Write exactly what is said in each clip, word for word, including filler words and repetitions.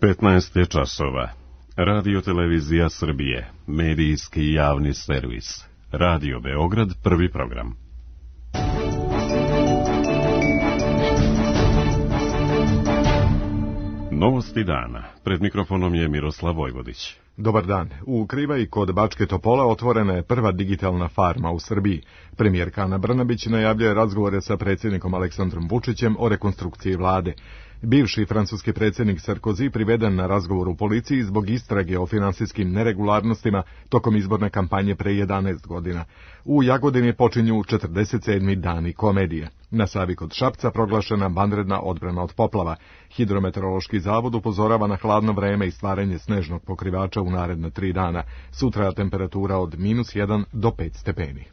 petnaest je časova. Radio Televizija Srbije, medijski javni servis. Radio Beograd, prvi program. Novosti dana. Pred mikrofonom je Miroslav Vojvodić. Dobar dan. U Krivaji kod Bačke Topole otvorena je prva digitalna farma u Srbiji. Premijerka Ana Brnabić najavljuje razgovore sa predsjednikom Aleksandrom Vučićem o rekonstrukciji vlade. Bivši francuski predsjednik Sarkozy priveden na razgovor u policiji zbog istrage o finansijskim neregularnostima tokom izborne kampanje pre jedanaest godina. U Jagodini počinju četrdeset sedmi dani komedije. Na Savi kod Šapca proglašena vanredna odbrana od poplava. Hidrometeorološki zavod upozorava na hladno vreme i stvaranje snežnog pokrivača u naredne tri dana. Sutra temperatura od minus jedan do pet stepeni.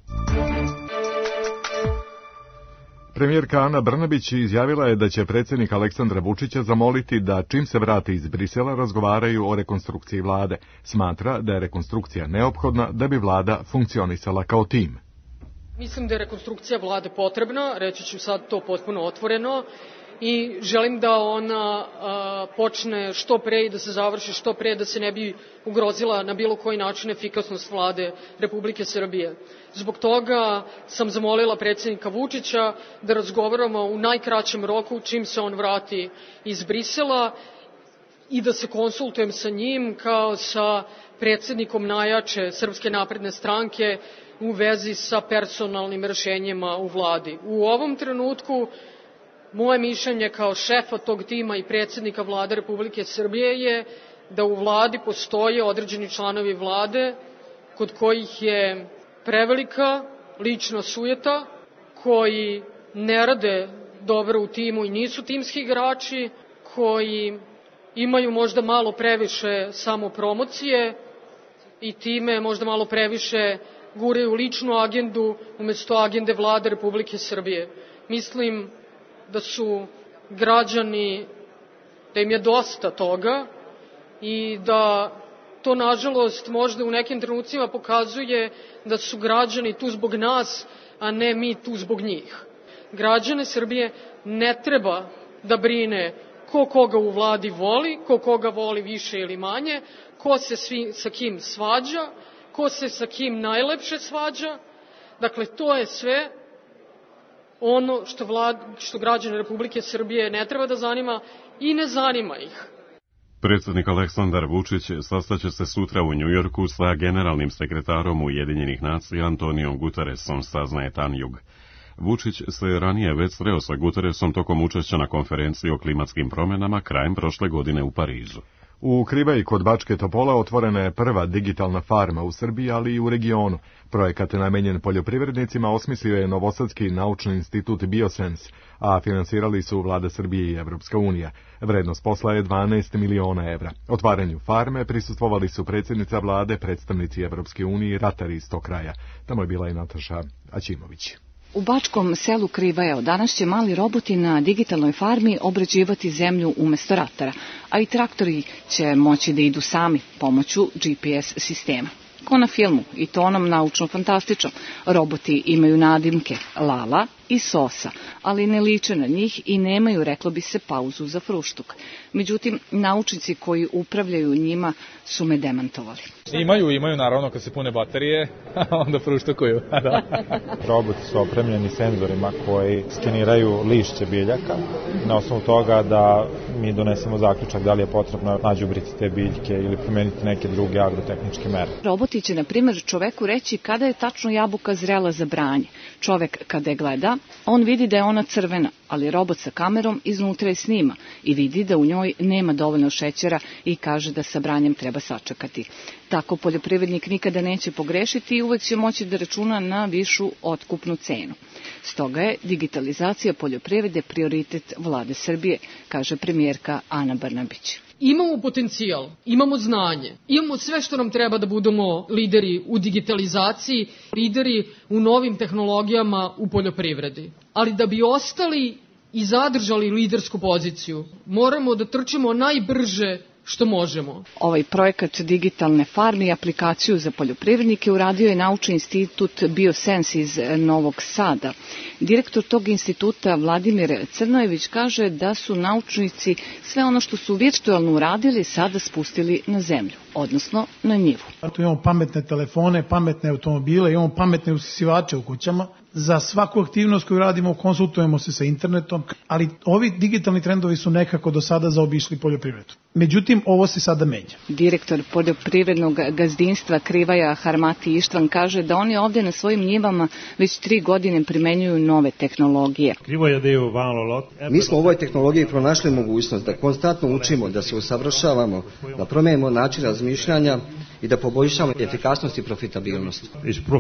Premijerka Ana Brnabić izjavila je da će predsjednik Aleksandra Vučića zamoliti da čim se vrati iz Brisela razgovaraju o rekonstrukciji vlade. Smatra da je rekonstrukcija neophodna da bi vlada funkcionisala kao tim. Mislim da je rekonstrukcija vlade potrebna, reći ću sad to potpuno otvoreno, i želim da ona a, počne što pre i da se završi što pre, da se ne bi ugrozila na bilo koji način efikasnost vlade Republike Srbije. Zbog toga sam zamolila predsjednika Vučića da razgovaramo u najkraćem roku čim se on vrati iz Brisela i da se konsultujem sa njim kao sa predsjednikom najjače Srpske napredne stranke u vezi sa personalnim rešenjima u vladi. U ovom trenutku moje mišljenje kao šefa tog tima i predsjednika vlade Republike Srbije je da u vladi postoje određeni članovi vlade kod kojih je prevelika lična sujeta, koji ne rade dobro u timu i nisu timski igrači, koji imaju možda malo previše samopromocije i time možda malo previše guraju ličnu agendu umjesto agende vlade Republike Srbije. Mislim da su građani, da im je dosta toga i da to nažalost možda u nekim trenucima pokazuje da su građani tu zbog nas, a ne mi tu zbog njih. Građane Srbije ne treba da brine ko koga u vladi voli, ko koga voli više ili manje, ko se svi, sa kim svađa, ko se sa kim najlepše svađa. Dakle, to je sve ono što, vlad, što građane Republike Srbije ne treba da zanima i ne zanima ih. Predsjednik Aleksandar Vučić sastaće se sutra u Njujorku sa generalnim sekretarom Ujedinjenih nacija Antonijom Guteresom, saznaje Tanjug. Vučić se ranije već sreo sa Guteresom tokom učešća na konferenciji o klimatskim promjenama krajem prošle godine u Parizu. U Krivaji kod Bačke Topole otvorena je prva digitalna farma u Srbiji, ali i u regionu. Projekat namenjen poljoprivrednicima osmislio je Novosadski naučni institut Biosens, a finansirali su Vlada Srbije i Evropska unija. Vrednost posla je dvanaest miliona evra. Otvaranju farme prisustvovali su predsjednica vlade, predstavnici Evropske unije i ratari iz tog kraja. Tamo je bila i Nataša Aćimović. U bačkom selu Krivaja danas će mali roboti na digitalnoj farmi obrađivati zemlju umesto ratara, a i traktori će moći da idu sami pomoću G P S sistema. Ko na filmu, i to onom naučno-fantastičnom, roboti imaju nadimke Lala i Sosa, ali ne liče na njih i nemaju, reklo bi se, pauzu za fruštuk. Međutim, naučnici koji upravljaju njima su me demantovali. Imaju, imaju naravno kad se pune baterije, onda fruštukuju. Da. Roboti su opremljeni senzorima koji skeniraju lišće biljaka, na osnovu toga da mi donesemo zaključak da li je potrebno nađubriti te biljke ili promeniti neke druge agrotehničke mere. Roboti će, na primjer, čoveku reći kada je tačno jabuka zrela za branje. Čovek kada je gleda, on vidi da je ona crvena, ali robot sa kamerom iznutra je snima i vidi da u njoj nema dovoljno šećera i kaže da sa branjem treba sačekati. Tako poljoprivrednik nikada neće pogrešiti i uvek će moći da računa na višu otkupnu cenu. Stoga je digitalizacija poljoprivrede prioritet vlade Srbije, kaže premijerka Ana Brnabić. Imamo potencijal, imamo znanje, imamo sve što nam treba da budemo lideri u digitalizaciji, lideri u novim tehnologijama u poljoprivredi. Ali da bi ostali i zadržali lidersku poziciju, moramo da trčimo najbrže što možemo. Ovaj projekat digitalne farme i aplikaciju za poljoprivrednike uradio je Naučni institut Biosens iz Novog Sada. Direktor tog instituta Vladimir Crnojević kaže da su naučnici sve ono što su virtualno uradili sada spustili na zemlju, odnosno na njivu. Imamo pametne telefone, pametne automobile, imamo pametne usisivače u kućama. Za svaku aktivnost koju radimo konsultujemo se sa internetom, ali ovi digitalni trendovi su nekako do sada zaobišli poljoprivredu. Međutim, ovo se sada menja. Direktor poljoprivrednog gazdinstva Krivaja Harmati Ištvan kaže da oni ovdje na svojim njivama već tri godine primenjuju nove tehnologije. Mi smo u ovoj tehnologiji pronašli mogućnost da konstantno učimo, da se usavršavamo, da promijenimo način razmišljanja i da poboljšamo efikasnost i profitabilnost.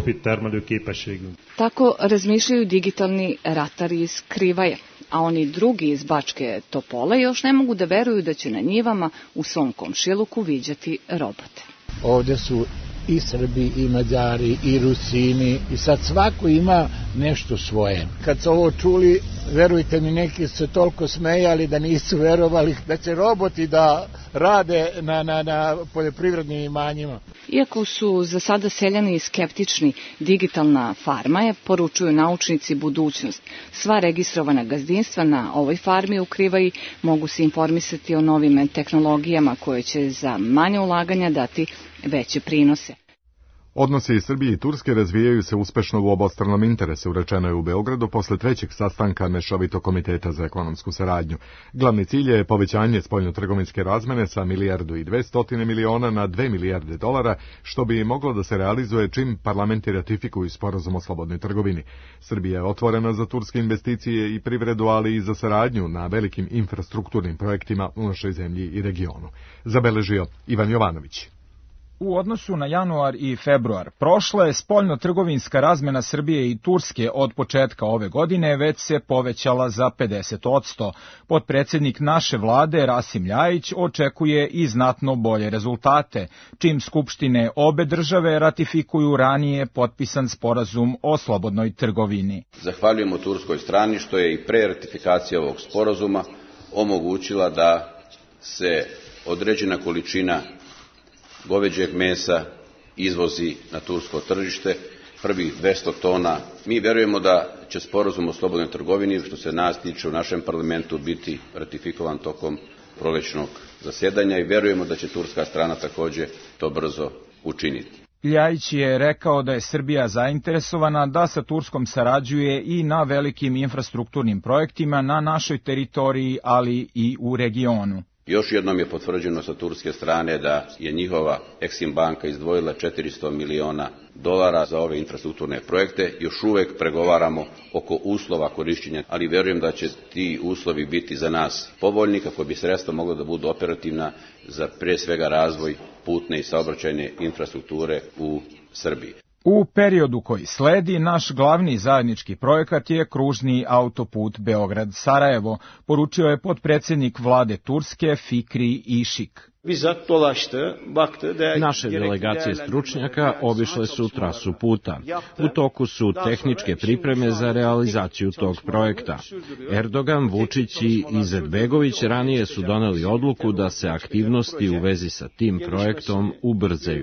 Tako razmišljaju digitalni ratari iz Krivaje, a oni drugi iz Bačke Topole još ne mogu da veruju da će na njivama u svom komšiluku viđati robote. Ovdje su i Srbi, i Mađari, i Rusini, i sad svako ima nešto svoje. Kad su ovo čuli, verujte mi, neki su se toliko smejali da nisu verovali da će roboti da rade na, na, na poljoprivrednim imanjima. Iako su za sada seljani skeptični, digitalna farma je, poručuju naučnici, budućnost. Sva registrovana gazdinstva na ovoj farmi u Krivaji mogu se informisati o novim tehnologijama koje će za manje ulaganja dati veće prinose. Odnosi Srbije i Turske razvijaju se uspešno u obostranom interesu, rečeno je u Beogradu posle trećeg sastanka Mešovitog komiteta za ekonomsku saradnju. Glavni cilj je povećanje spoljnotrgovinske razmene sa milijardu i dvestotine miliona na dve milijarde dolara, što bi moglo da se realizuje čim parlamenti ratifikuju sporazum o slobodnoj trgovini. Srbija je otvorena za turske investicije i privredu, ali i za saradnju na velikim infrastrukturnim projektima u našoj zemlji i regionu. Zabeležio Ivan Jovanović. U odnosu na januar i februar prošla je spoljno-trgovinska razmena Srbije i Turske od početka ove godine već se povećala za pedeset posto. Potpredsednik naše vlade Rasim Ljajić očekuje i znatno bolje rezultate, čim skupštine obe države ratifikuju ranije potpisan sporazum o slobodnoj trgovini. Zahvaljujemo turskoj strani što je i pre ratifikacije ovog sporazuma omogućila da se određena količina goveđeg mesa izvozi na tursko tržište, prvih dvesta tona. Mi verujemo da će sporazum o slobodnoj trgovini, što se nas tiče u našem parlamentu, biti ratifikovan tokom prolećnog zasjedanja i verujemo da će turska strana također to brzo učiniti. Ljajić je rekao da je Srbija zainteresovana da sa Turskom sarađuje i na velikim infrastrukturnim projektima na našoj teritoriji, ali i u regionu. Još jednom je potvrđeno sa turske strane da je njihova Eksim banka izdvojila četiristo miliona dolara za ove infrastrukturne projekte. Još uvek pregovaramo oko uslova korišćenja, ali verujem da će ti uslovi biti za nas povoljni kako bi sredstva mogla da budu operativna za pre svega razvoj putne i saobraćajne infrastrukture u Srbiji. U periodu koji sledi, naš glavni zajednički projekat je kružni autoput Beograd-Sarajevo, poručio je potpredsjednik vlade Turske Fikri Išik. Naše delegacije stručnjaka obišle su trasu puta. U toku su tehničke pripreme za realizaciju tog projekta. Erdogan, Vučić i Izetbegović ranije su doneli odluku da se aktivnosti u vezi sa tim projektom ubrzaju.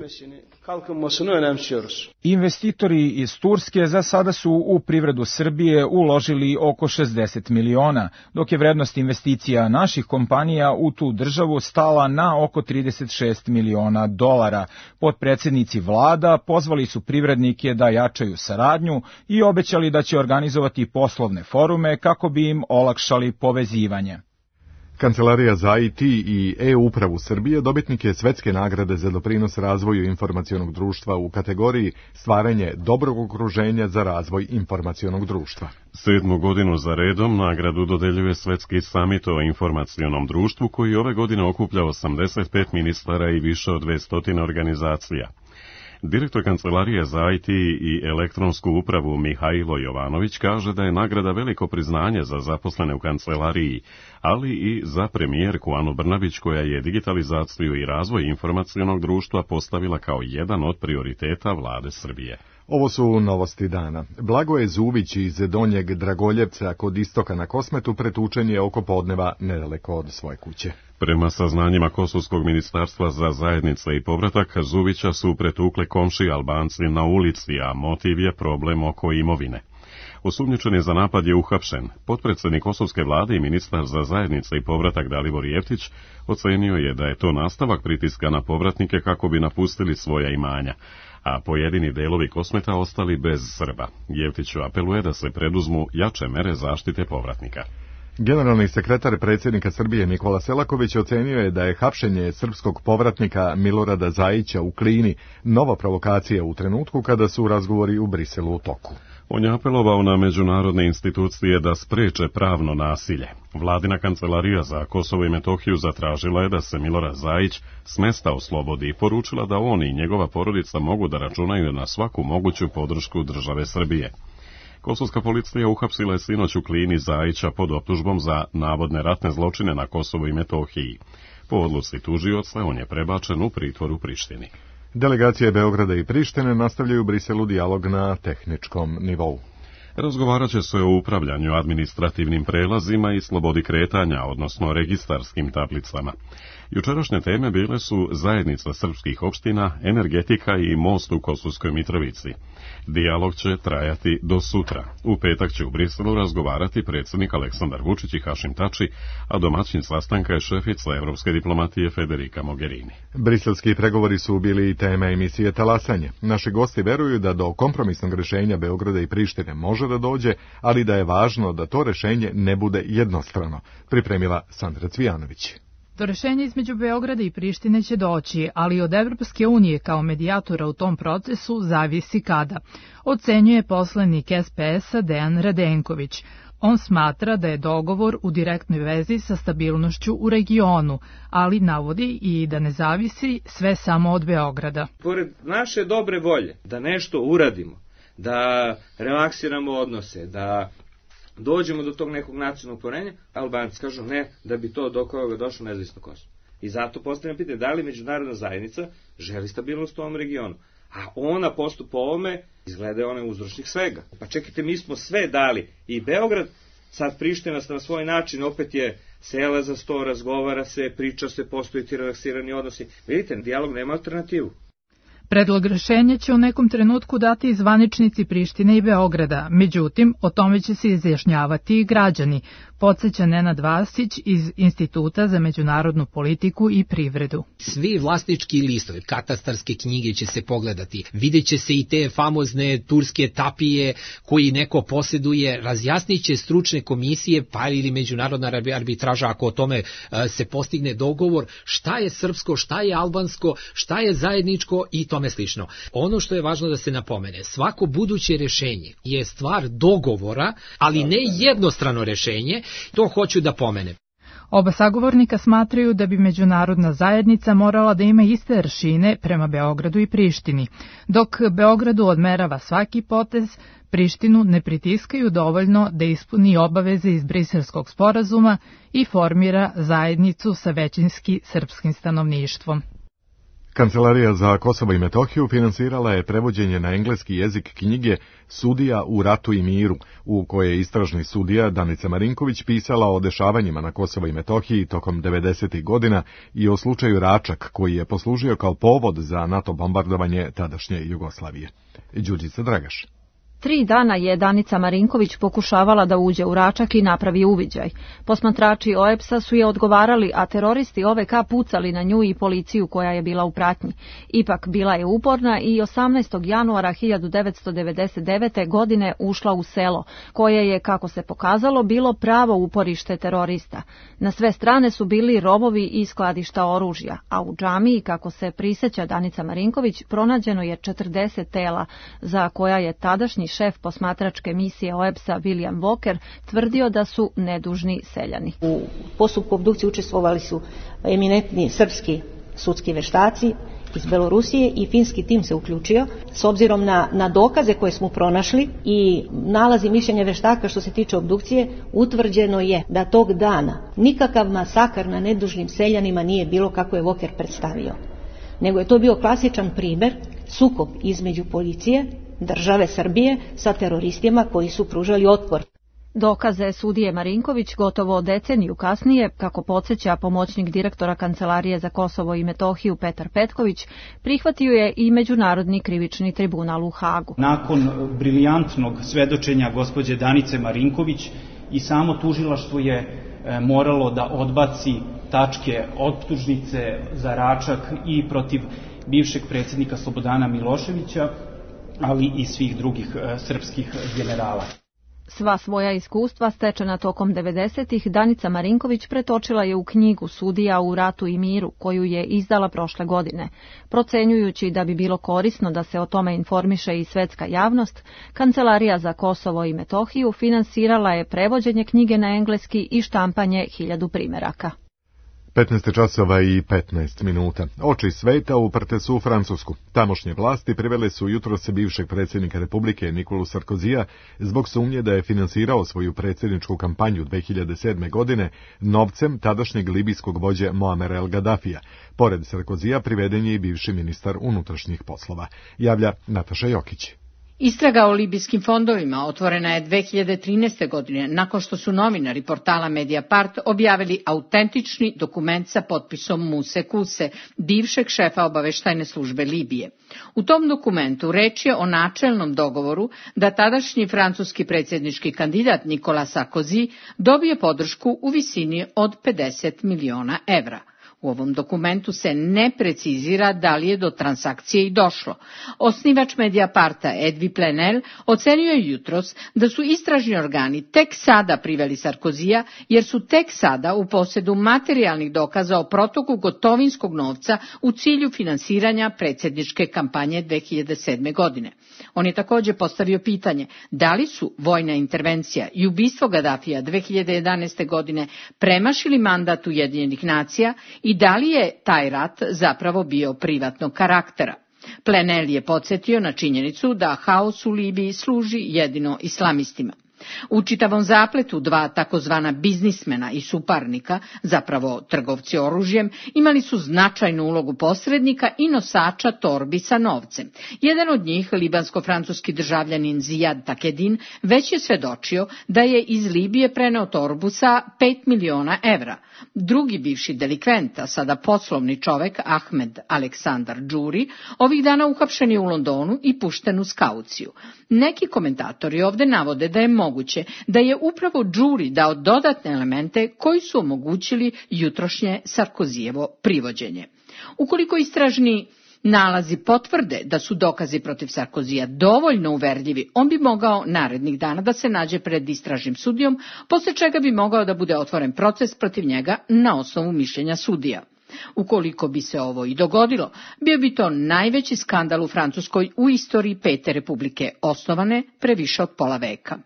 Investitori iz Turske za sada su u privredu Srbije uložili oko šezdeset miliona, dok je vrednost investicija naših kompanija u tu državu stala na oko trideset šest miliona dolara. Potpredsjednici vlada pozvali su privrednike da jačaju saradnju i obećali da će organizovati poslovne forume kako bi im olakšali povezivanje. Kancelarija za I T i e-upravu Srbije dobitnik je svetske nagrade za doprinos razvoju informacionog društva u kategoriji stvaranje dobrog okruženja za razvoj informacionog društva. Sedmu godinu za redom nagradu dodeljuje Svetski samit o informacionom društvu koji ove godine okuplja osamdeset pet ministara i više od dvesta organizacija. Direktor Kancelarije za I T i elektronsku upravu Mihajlo Jovanović kaže da je nagrada veliko priznanje za zaposlene u kancelariji, ali i za premijerku Anu Brnabić koja je digitalizaciju i razvoj informacionog društva postavila kao jedan od prioriteta vlade Srbije. Ovo su novosti dana. Blagoje Zuvić iz Donjeg Dragoljevca kod istoka na Kosmetu pretučen je oko podneva nedaleko od svoje kuće. Prema saznanjima Kosovskog ministarstva za zajednice i povratak, Zuvića su pretukle komšiji Albanci na ulici, a motiv je problem oko imovine. Osumnjičen za napad je uhapšen. Potpredsjednik kosovske vlade i ministar za zajednice i povratak Dalibor Jeftić ocenio je da je to nastavak pritiska na povratnike kako bi napustili svoja imanja, a pojedini delovi Kosmeta ostali bez Srba. Jeftiću apeluje da se preduzmu jače mere zaštite povratnika. Generalni sekretar predsjednika Srbije Nikola Selaković ocenio je da je hapšenje srpskog povratnika Milorada Zajića u Klini nova provokacija u trenutku kada su razgovori u Briselu u toku. On je apelovao na međunarodne institucije da spreče pravno nasilje. Vladina kancelarija za Kosovo i Metohiju zatražila je da se Milorad Zajić s mesta oslobodi i poručila da on i njegova porodica mogu da računaju na svaku moguću podršku države Srbije. Kosovska policija uhapsila je sinoć u Klini Zajića pod optužbom za navodne ratne zločine na Kosovu i Metohiji. Po odluci tužioca on je prebačen u pritvor u Prištini. Delegacije Beograda i Prištine nastavljaju u Briselu dijalog na tehničkom nivou. Razgovarat će se o upravljanju administrativnim prelazima i slobodi kretanja, odnosno registarskim tablicama. Jučerašnje teme bile su zajednica srpskih opština, energetika i most u Kosovskoj Mitrovici. Dijalog će trajati do sutra. U petak će u Briselu razgovarati predsjednik Aleksandar Vučić i Hašim Tači, a domaćin sastanka je šefica evropske diplomatije Federica Mogherini. Briselski pregovori su bili i tema emisije Talasanje. Naši gosti veruju da do kompromisnog rješenja Beograda i Prištine može da dođe, ali da je važno da to rješenje ne bude jednostrano, pripremila Sandra Cvijanović. Do rešenja između Beograda i Prištine će doći, ali od Evropske unije kao medijatora u tom procesu zavisi kada, ocenjuje poslanik S P S-a Dejan Radenković. On smatra da je dogovor u direktnoj vezi sa stabilnošću u regionu, ali navodi i da ne zavisi sve samo od Beograda. Pored naše dobre volje da nešto uradimo, da relaksiramo odnose, da dođemo do tog nekog nacionalnog porenja, Albanci kažu ne, da bi to do koga došlo nezavisno Kosovo. I zato postavljam pitanje da li međunarodna zajednica želi stabilnost u ovom regionu. A ona postupa ovome, izgleda je ona uzročnik svega. Pa čekajte, mi smo sve dali i Beograd, sad Priština na svoj način opet je sela za sto, razgovara se, priča se, postoji ti relaksirani odnosi. Vidite, dijalog nema alternativu. Predlog rešenja će u nekom trenutku dati zvaničnici Prištine i Beograda, međutim, o tome će se izjašnjavati i građani, podsjeća Nenad Vasić iz Instituta za međunarodnu politiku i privredu. Svi vlasnički listovi, katastarske knjige će se pogledati, vidjet će se i te famozne turske tapije koji neko posjeduje, razjasnit će stručne komisije, pa ili međunarodna arbitraža ako o tome se postigne dogovor, šta je srpsko, šta je albansko, šta je zajedničko i to tome slično. Ono što je važno da se napomene, svako buduće rješenje je stvar dogovora, ali ne jednostrano rješenje, to hoću da pomenem. Oba sagovornika smatraju da bi međunarodna zajednica morala da ima iste aršine prema Beogradu i Prištini. Dok Beogradu odmerava svaki potez, Prištinu ne pritiskaju dovoljno da ispuni obaveze iz Briselskog sporazuma i formira zajednicu sa većinski srpskim stanovništvom. Kancelarija za Kosovo i Metohiju finansirala je prevođenje na engleski jezik knjige Sudija u ratu i miru, u kojoj je istražni sudija Danica Marinković pisala o dešavanjima na Kosovo i Metohiji tokom devedesetih godina i o slučaju Račak, koji je poslužio kao povod za NATO bombardovanje tadašnje Jugoslavije. Đurđica Dragaš. Tri dana je Danica Marinković pokušavala da uđe u Račak i napravi uviđaj. Posmatrači O E P S-a su je odgovarali, a teroristi O V K pucali na nju i policiju koja je bila u pratnji. Ipak bila je uporna i osamnaestog januara hiljadu devetsto devedeset devete. godine ušla u selo, koje je, kako se pokazalo, bilo pravo uporište terorista. Na sve strane su bili rovovi i skladišta oružja, a u džamiji, kako se priseća Danica Marinković, pronađeno je četrdeset tela, za koja je tadašnji šef posmatračke misije O E P S-a William Walker tvrdio da su nedužni seljani. U postupku obdukcije učestvovali su eminentni srpski sudski veštaci iz Belorusije i finski tim se uključio. S obzirom na, na dokaze koje smo pronašli i nalazi mišljenja veštaka što se tiče obdukcije, utvrđeno je da tog dana nikakav masakar na nedužnim seljanima nije bilo kako je Walker predstavio, nego je to bio klasičan primer sukob između policije države Srbije sa teroristima koji su pružali otpor. Dokaze sudije Marinković gotovo deceniju kasnije, kako podsjeća pomoćnik direktora Kancelarije za Kosovo i Metohiju Petar Petković, prihvatio je i Međunarodni krivični tribunal u Hagu. Nakon briljantnog svedočenja gospođe Danice Marinković i samo tužilaštvo je moralo da odbaci tačke optužnice za Račak i protiv bivšeg predsjednika Slobodana Miloševića, ali i svih drugih srpskih generala. Sva svoja iskustva stečena tokom devedesetih Danica Marinković pretočila je u knjigu Sudija u ratu i miru, koju je izdala prošle godine. Procenjujući da bi bilo korisno da se o tome informiše i svetska javnost, Kancelarija za Kosovo i Metohiju finansirala je prevođenje knjige na engleski i štampanje hiljadu primeraka. petnaest časova i petnaest minuta. Oči sveta uprte su u Francusku. Tamošnje vlasti privele su jutros bivšeg predsjednika Republike Nikolu Sarkozija zbog sumnje da je finansirao svoju predsjedničku kampanju dve hiljade sedme. godine novcem tadašnjeg libijskog vođe Muamera el Gaddafija. Pored Sarkozija priveden je i bivši ministar unutrašnjih poslova. Javlja Nataša Jokić. Istraga o libijskim fondovima otvorena je dve hiljade trinaeste. godine nakon što su novinari portala Mediapart objavili autentični dokument sa potpisom Muse Kuse, bivšeg šefa obaveštajne službe Libije. U tom dokumentu reč je o načelnom dogovoru da tadašnji francuski predsjednički kandidat Nicolas Sarkozy dobije podršku u visini od pedeset miliona evra. U ovom dokumentu se ne precizira da li je do transakcije i došlo. Osnivač Mediaparta Edwy Plenel ocenio je jutros da su istražni organi tek sada priveli Sarkozija, jer su tek sada u posjedu materijalnih dokaza o protoku gotovinskog novca u cilju finansiranja predsjedničke kampanje dve hiljade sedme. godine. On je također postavio pitanje da li su vojna intervencija i ubistvo Gaddafija dve hiljade jedanaeste. godine premašili mandat Ujedinjenih nacija i da li je taj rat zapravo bio privatnog karaktera. Plenel je podsjetio na činjenicu da haos u Libiji služi jedino islamistima. U čitavom zapletu dva takozvana biznismena i suparnika, zapravo trgovci oružjem, imali su značajnu ulogu posrednika i nosača torbi sa novcem. Jedan od njih, libansko-francuski državljanin Zijad Takedin, već je svedočio da je iz Libije preneo torbu sa pet miliona evra. Drugi bivši delikvent, a sada poslovni čovek, Ahmed Aleksandar Džuri, ovih dana uhapšen je u Londonu i pušten uz kauciju. Neki komentatori ovde navode da je moguće da je upravo Džuri dao dodatne elemente koji su omogućili jutrošnje Sarkozijevo privođenje. Ukoliko istražni nalazi potvrde da su dokazi protiv Sarkozija dovoljno uverljivi, on bi mogao narednih dana da se nađe pred istražnim sudijom, posle čega bi mogao da bude otvoren proces protiv njega na osnovu mišljenja sudija. Ukoliko bi se ovo i dogodilo, bio bi to najveći skandal u Francuskoj u istoriji Pete republike, osnovane pre više od pola veka.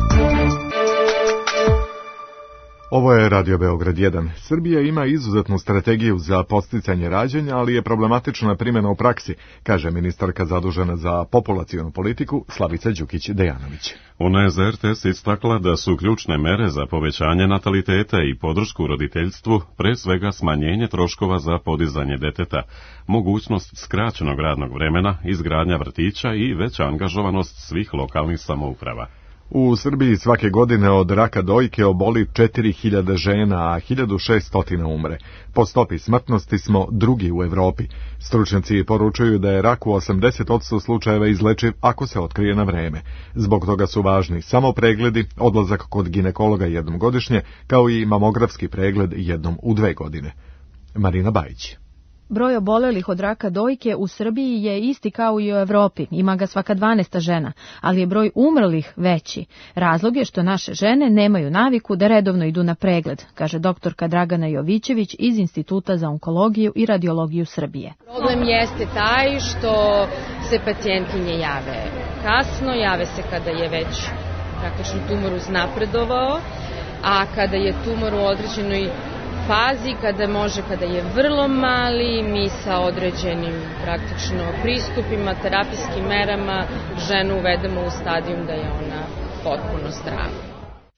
Ovo je Radio Beograd jedan. Srbija ima izuzetnu strategiju za podsticanje rađanja, ali je problematična primjena u praksi, kaže ministarka zadužena za populacionu politiku Slavica Đukić-Dejanović. Ona je za R T S istakla da su ključne mere za povećanje nataliteta i podršku roditeljstvu pre svega smanjenje troškova za podizanje deteta, mogućnost skraćenog radnog vremena, izgradnja vrtića i veća angažovanost svih lokalnih samouprava. U Srbiji svake godine od raka dojke oboli četiri hiljade žena, a hiljadu šesto umre. Po stopi smrtnosti smo drugi u Evropi. Stručnjaci poručuju da je rak u osamdeset posto slučajeva izlečiv ako se otkrije na vreme. Zbog toga su važni samo pregledi, odlazak kod ginekologa jednom godišnje, kao i mamografski pregled jednom u dve godine. Marina Bajić. Broj obolelih od raka dojke u Srbiji je isti kao i u Evropi, ima ga svaka dvanaesta žena, ali je broj umrlih veći. Razlog je što naše žene nemaju naviku da redovno idu na pregled, kaže doktorka Dragana Jovićević iz Instituta za onkologiju i radiologiju Srbije. Problem jeste taj što se pacijentkinje jave kasno, jave se kada je već praktično tumor uznapredovao, a kada je tumor u određenoj fazi, kada može, kada je vrlo mali, mi sa određenim praktično pristupima, terapijskim merama ženu uvedemo u stadijum da je ona potpuno zdrava.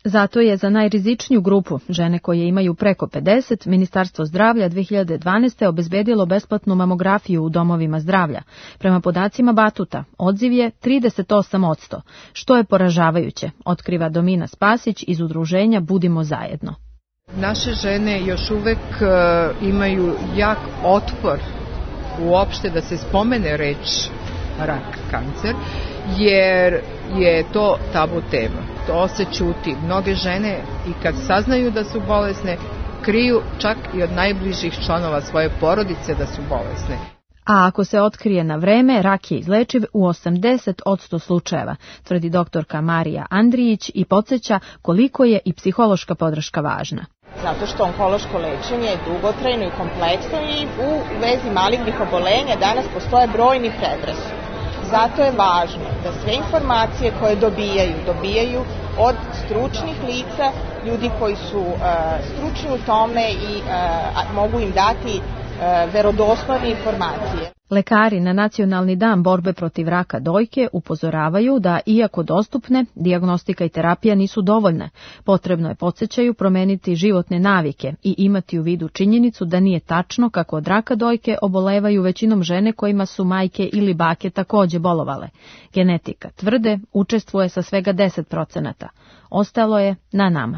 Zato je za najrizičniju grupu, žene koje imaju preko pedeset, Ministarstvo zdravlja dve hiljade dvanaeste. obezbedilo besplatnu mamografiju u domovima zdravlja. Prema podacima Batuta, odziv je trideset osam posto, što je poražavajuće, otkriva Domina Spasić iz udruženja Budimo zajedno. Naše žene još uvek uh, imaju jak otpor uopšte da se spomene reč rak, kancer, jer je to tabu tema. To se ćuti. Mnoge žene i kad saznaju da su bolesne, kriju čak i od najbližih članova svoje porodice da su bolesne. A ako se otkrije na vreme, rak je izlečiv u osamdeset posto slučajeva, tvrdi doktorka Marija Andrijić i podsjeća koliko je i psihološka podrška važna. Zato što onkološko lečenje je dugotrajno i kompleksno i u vezi malignih obolenja danas postoje brojni predrasude. Zato je važno da sve informacije koje dobijaju, dobijaju od stručnih lica, ljudi koji su uh, stručni u tome i uh, mogu im dati uh, verodostojne informacije. Lekari na Nacionalni dan borbe protiv raka dojke upozoravaju da, iako dostupne, dijagnostika i terapija nisu dovoljne. Potrebno je, podsjećaju, promeniti životne navike i imati u vidu činjenicu da nije tačno kako od raka dojke obolevaju većinom žene kojima su majke ili bake takođe bolovale. Genetika, tvrde, učestvuje sa svega deset procenata. Ostalo je na nama.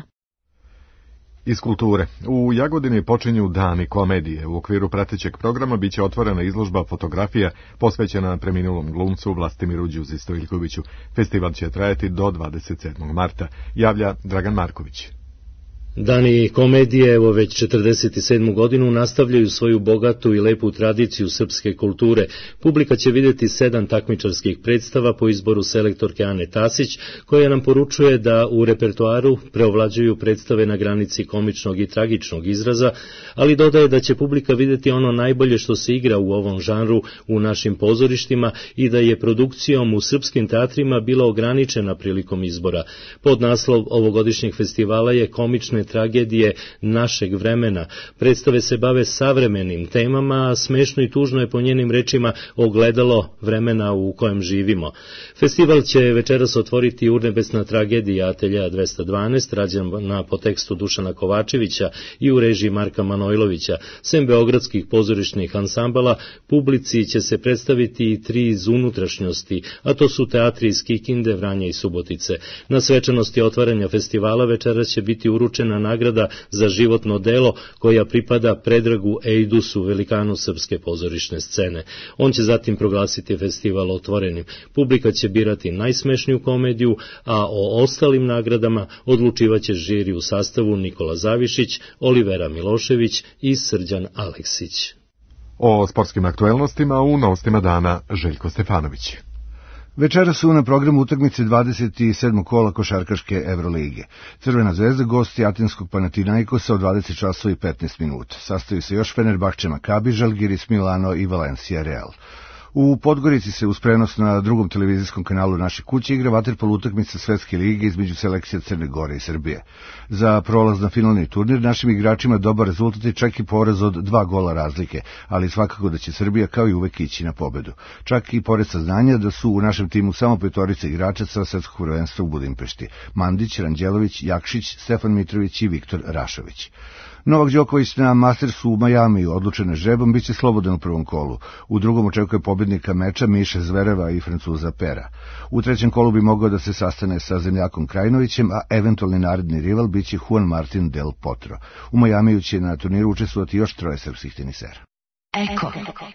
Iz kulture. U Jagodini počinju Dani komedije. U okviru pratećeg programa biće otvorena izložba fotografija posvećena preminulom glumcu Vlastimiru Đuzi Stojiljkoviću. Festival će trajati do dvadeset sedmog marta, javlja Dragan Marković. Dani komedije, evo već četrdeset sedmu godinu, nastavljaju svoju bogatu i lepu tradiciju srpske kulture. Publika će vidjeti sedam takmičarskih predstava po izboru selektorke Ane Tasić, koja nam poručuje da u repertoaru preovlađuju predstave na granici komičnog i tragičnog izraza, ali dodaje da će publika vidjeti ono najbolje što se igra u ovom žanru u našim pozorištima i da je produkcijom u srpskim teatrima bila ograničena prilikom izbora. Podnaslov ovogodišnjeg festivala je Komične tragedije našeg vremena. Predstave se bave savremenim temama, a smešno i tužno je po njenim rečima ogledalo vremena u kojem živimo. Festival će večeras otvoriti urnebesna tragedija Atelja dvesta dvanaest, rađena po tekstu Dušana Kovačevića i u režiji Marka Manojlovića. Sem beogradskih pozorišnih ansambala, publici će se predstaviti i tri iz unutrašnjosti, a to su teatri iz Kikinde, Vranja i Subotice. Na svečanosti otvaranja festivala večeras će biti uručena nagrada za životno delo koja pripada Predragu Ejdusu, velikanu srpske pozorišne scene. On će zatim proglasiti festival otvorenim. Publika će birati najsmešniju komediju, a o ostalim nagradama odlučivaće žiri u sastavu Nikola Zavišić, Olivera Milošević i Srđan Aleksić. O sportskim aktuelnostima u novostima dana Željko Stefanović. Večera su na programu utakmice dvadeset sedmog kola košarkaške Evrolige. Crvena zvezda gosti atinskog Panathinaikosa od dvadeset časova i petnaest minuta. Sastoji se još Fenerbahče Makabi, Žalgiris Milano i Valencia Real. U Podgorici se uz prenos na drugom televizijskom kanalu Naše kuće igra vaterpolo utakmica Svetske lige između selekcija Crne Gore i Srbije. Za prolaz na finalni turnir našim igračima dobar rezultat i čak i poraz od dva gola razlike, ali svakako da će Srbija kao i uvek ići na pobedu. Čak i pored saznanja da su u našem timu samo petorica igrača sa svetskog prvenstva u Budimpešti: Mandić, Ranđelović, Jakšić, Stefan Mitrović i Viktor Rašović. Novak Đoković na Mastersu u Majamiju odlučene žrebom biće slobodan u prvom kolu. U drugom očekuje pobednika meča Miše Zvereva i Francuza Pera. U trećem kolu bi mogao da se sastane sa zemljakom Krajinovićem, a eventualni naredni rival biće Juan Martin del Potro. U Majamiju će na turniru učestvovati još troje srpskih tenisera. Eko.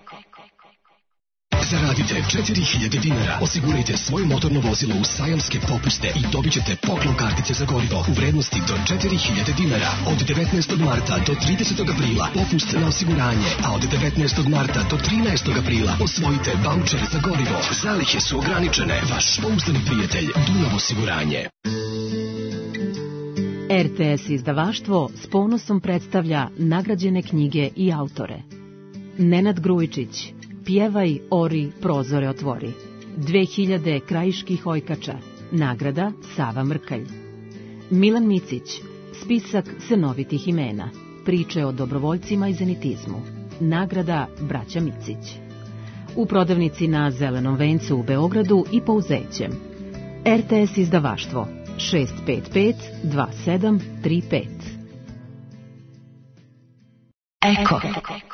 Zaradite četiri hiljade dinara, osigurajte svoje motorno vozilo u sajamske popuste i dobit ćete poklon kartice za gorivo u vrednosti do četiri hiljade dinara. Od devetnaestog marta do tridesetog aprila popust na osiguranje, a od devetnaestog marta do trinaestog aprila osvojite vaučer za gorivo. Zalihe su ograničene. Vaš pouzdani prijatelj Dunav osiguranje. R T S izdavaštvo s ponosom predstavlja nagrađene knjige i autore. Nenad Grujičić, Pjevaj, ori, prozore otvori. dve hiljade krajiških ojkača. Nagrada Sava Mrkalj. Milan Micić, spisak senovitih imena. Priče o dobrovoljcima i zenitizmu. Nagrada Braća Micić. U prodavnici na Zelenom vencu u Beogradu i Pouzećem. R T S izdavaštvo. šest pet pet dva sedam tri pet. Eko.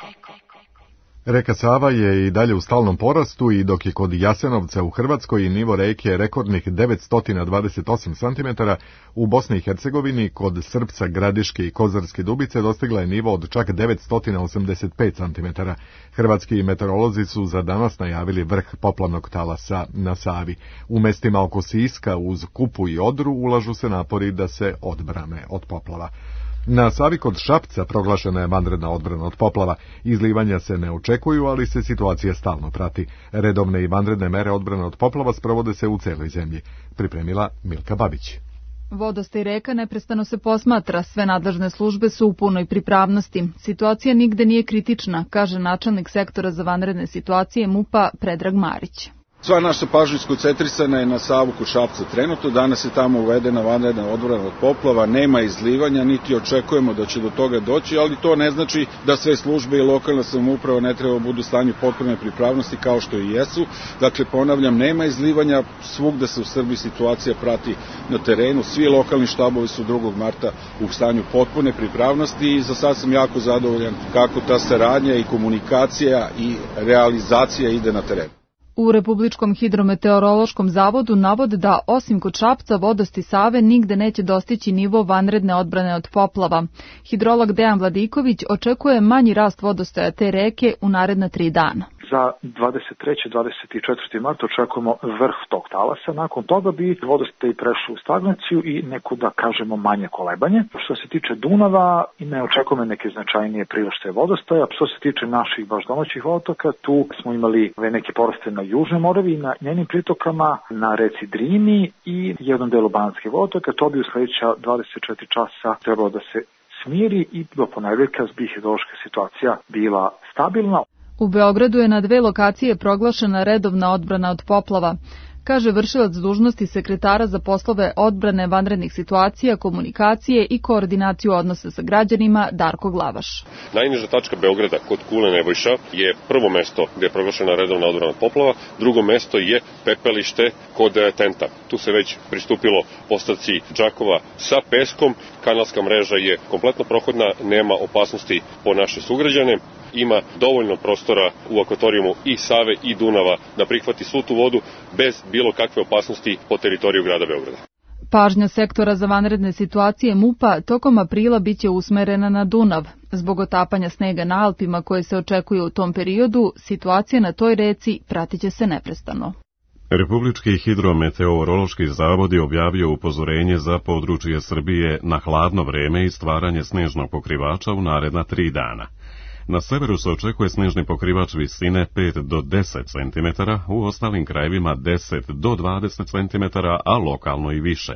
Reka Sava je i dalje u stalnom porastu i dok je kod Jasenovca u Hrvatskoj nivo reke rekordnih devetsto dvadeset osam centimetara, u Bosni i Hercegovini kod Srpca, Gradiške i Kozarske Dubice dostigla je nivo od čak devetsto osamdeset pet centimetara. Hrvatski meteorolozi su za danas najavili vrh poplavnog talasa na Savi. U mestima oko Siska uz Kupu i Odru ulažu se napori da se odbrane od poplava. Na Savi kod Šapca proglašena je vanredna odbrana od poplava. Izlivanja se ne očekuju, ali se situacija stalno prati. Redovne i vanredne mere odbrane od poplava sprovode se u celoj zemlji. Pripremila Milka Babić. Vodostaj reka neprestano se posmatra, sve nadležne službe su u punoj pripravnosti. Situacija nigde nije kritična, kaže načelnik sektora za vanredne situacije MUP-a Predrag Marić. Sva naša pažnja skoncentrisana je na Savu kod Šapca trenutno, danas je tamo uvedena vanredna odbrana od poplava, nema izlivanja, niti očekujemo da će do toga doći, ali to ne znači da sve službe i lokalna samouprava ne treba budu u stanju potpune pripravnosti kao što i jesu. Dakle, ponavljam, nema izlivanja, svugde se u Srbiji situacija prati na terenu, svi lokalni štabovi su drugog marta u stanju potpune pripravnosti i za sad sam jako zadovoljan kako ta saradnja i komunikacija i realizacija ide na terenu. U Republičkom hidrometeorološkom zavodu navode da osim kod Šapca vodostaj Save nigde neće dostići nivo vanredne odbrane od poplava. Hidrolog Dejan Vladiković očekuje manji rast vodostaja te reke u naredna tri dana. Za dvadeset treći dvadeset četvrti mart očekujemo vrh tog talasa, nakon toga bi vodostaj prešao u stagnaciju i neko, da kažemo, manje kolebanje. Što se tiče Dunava, ne očekujemo neke značajnije priraštaje vodostaja. Što se tiče naših baš domaćih vodotoka, tu smo imali neke poraste na Južnoj Moravi, na njenim pritokama, na reci Drini i jednom delu Banatskih vodotoka. To bi u sledeća dvadeset četiri časa trebalo da se smiri i do ponedeljka bi hidrološka situacija bila stabilna. U Beogradu je na dve lokacije proglašena redovna odbrana od poplava, kaže vršilac dužnosti sekretara za poslove odbrane vanrednih situacija, komunikacije i koordinaciju odnosa sa građanima Darko Glavaš. Najniža tačka Beograda kod Kule Nebojša je prvo mesto gde je proglašena redovna odbrana od poplava, drugo mesto je pepelište kod Tenta. Tu se već pristupilo postavci džakova sa peskom, kanalska mreža je kompletno prohodna, nema opasnosti po naše sugrađane. Ima dovoljno prostora u akvatorijumu i Save i Dunava da prihvati svu tu vodu bez bilo kakve opasnosti po teritoriju grada Beograda. Pažnja sektora za vanredne situacije MUP-a tokom aprila biće usmerena na Dunav. Zbog otapanja snega na Alpima koje se očekuje u tom periodu, situacija na toj reci pratit će se neprestano. Republički hidrometeorološki zavod je objavio upozorenje za područje Srbije na hladno vreme i stvaranje snežnog pokrivača u naredna tri dana. Na severu se očekuje snežni pokrivač visine pet do deset centimetara, u ostalim krajevima deset do dvadeset centimetara, a lokalno i više.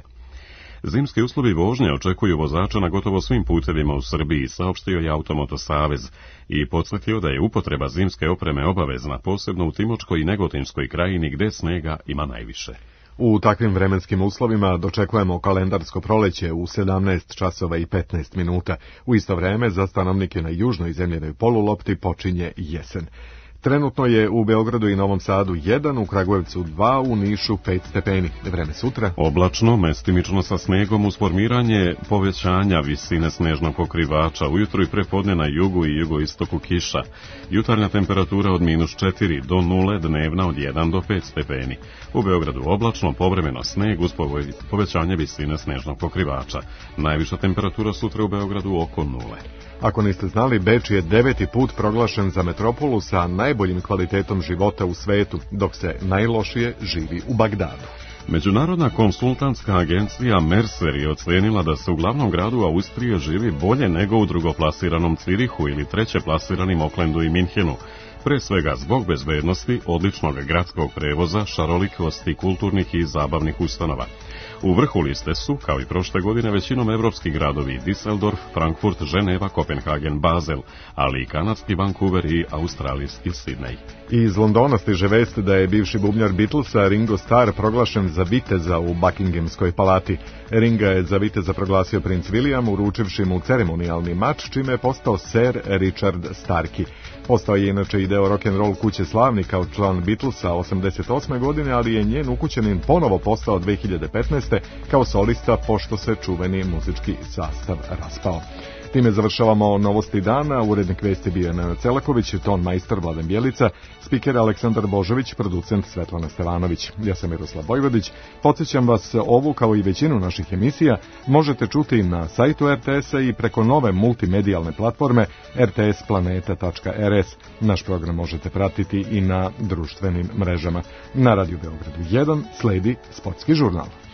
Zimski uslovi vožnje očekuju vozača na gotovo svim putevima u Srbiji, saopštio je Automoto Savez i podsjetio da je upotreba zimske opreme obavezna, posebno u Timočkoj i Negotinskoj krajini gde snega ima najviše. U takvim vremenskim uslovima dočekujemo kalendarsko proleće u sedamnaest časova i petnaest minuta. U isto vreme za stanovnike na južnoj zemljenoj polulopti počinje jesen. Trenutno je u Beogradu i Novom Sadu jedan, u Kragujevcu dva, u Nišu pet stepeni. Vreme sutra. Oblačno, mestimično sa snegom uz formiranje povećanja visine snežnog pokrivača. Ujutro i prepodne na jugu i jugoistoku kiša. Jutarnja temperatura od minus četiri do nule, dnevna od jedan do pet stepeni. U Beogradu oblačno, povremeno sneg uz povećanje visine snežnog pokrivača. Najviša temperatura sutra u Beogradu oko nule. Ako niste znali, Beč je deveti put proglašen za metropolu sa najboljim kvalitetom života u svetu, dok se najlošije živi u Bagdadu. Međunarodna konsultantska agencija Mercer je ocenila da se u glavnom gradu Austrije živi bolje nego u drugoplasiranom Cirihu ili treće plasiranim Oklendu i Minhenu. Pre svega zbog bezbednosti, odličnog gradskog prevoza, šarolikosti kulturnih i zabavnih ustanova. U vrhu liste su, kao i prošle godine, većinom evropski gradovi Düsseldorf, Frankfurt, Ženeva, Kopenhagen, Basel, ali i kanadski Vancouver i australijski Sidney. Iz Londona stiže vest da je bivši bubnjar Beatlesa Ringo Starr proglašen za viteza u Buckinghamskoj palati. Ringa je za viteza proglasio princ William, uručivši mu ceremonijalni mač, čime je postao Sir Richard Starki. Ostao je inače i deo rock'n'roll kuće slavni kao član Beatlesa osamdeset osme godine, ali je njen ukućanin ponovo postao dve hiljade petnaeste kao solista pošto se čuveni muzički sastav raspao. Time završavamo novosti dana. Urednik vesti bio Nenad Celaković, ton majstor Vladan Bjelica, spiker Aleksandar Božović, producent Svetlana Stevanović. Ja sam Miroslav Vojvodić. Podsjećam vas, ovu kao i većinu naših emisija možete čuti na sajtu er te esa i preko nove multimedijalne platforme er te es planeta tačka er es. Naš program možete pratiti i na društvenim mrežama. Na Radio Beogradu jedan sledi sportski žurnal.